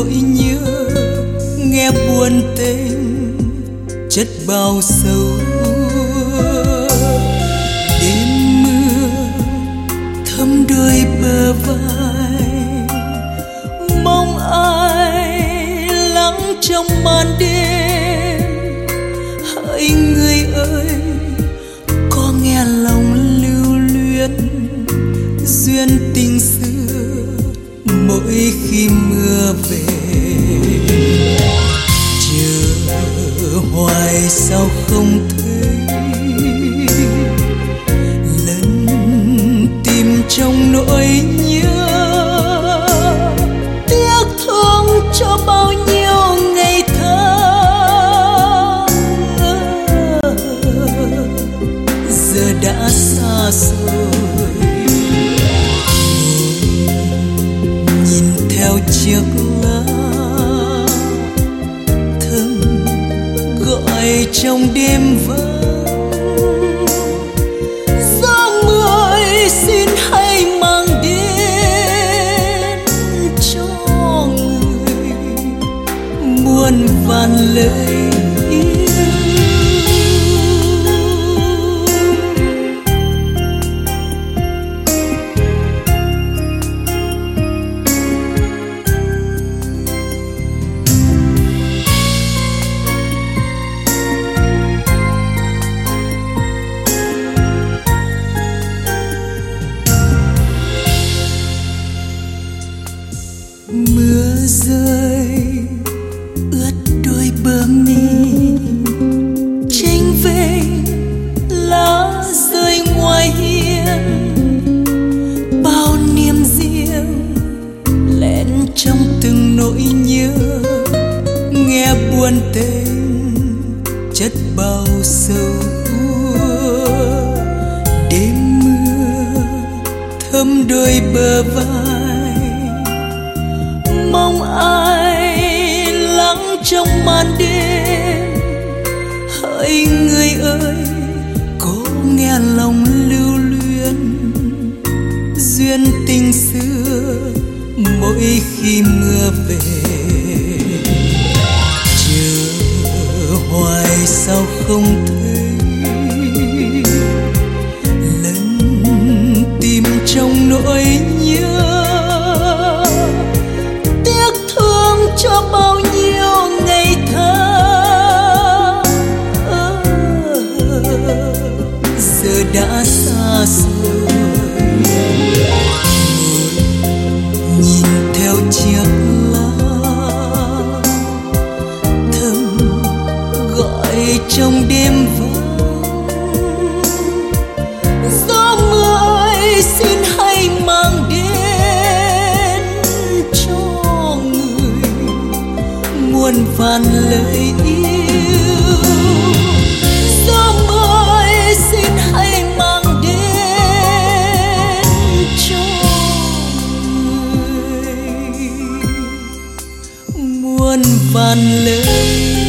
nỗi nhớ, nghe buồn tình chất bao sầu. Đêm mưa thấm đôi bờ vai, mong ai lắng trong màn đêm. Hỡi người ơi, có nghe lòng lưu luyến duyên tình xưa mỗi khi mưa về. Chờ hoài sao không thấy, lần tìm trong nỗi nhớ. Tiếc thương cho bao nhiêu ngày tháng, giờ đã xa rồi. Nhìn theo chiếc lá thơm gọi trong đêm vắng. Gió mưa ơi, xin hãy mang đến cho người muôn vàn lời yêu. Mưa rơi ướt đôi bờ mi, tranh vênh lá rơi ngoài hiên. Bao niềm riêng lẻn trong từng nỗi nhớ, nghe buồn tình chất bao sầu. Đêm mưa thấm đôi bờ vai, mong ai lắng trong màn đêm. Hỡi người ơi, có nghe lòng lưu luyến duyên tình xưa mỗi khi mưa về. Chờ hoài sao không thấy, lần tìm trong nỗi nhớ. Cho bao nhiêu ngày tháng, giờ đã xa rồi. Nhìn theo chiếc lá thơm gọi trong đêm vắng. Gió mưa ơi, xin hãy mang đến cho người muôn vàn lời yêu. Gió mưa ơi, xin hãy mang đến cho người muôn vàn lời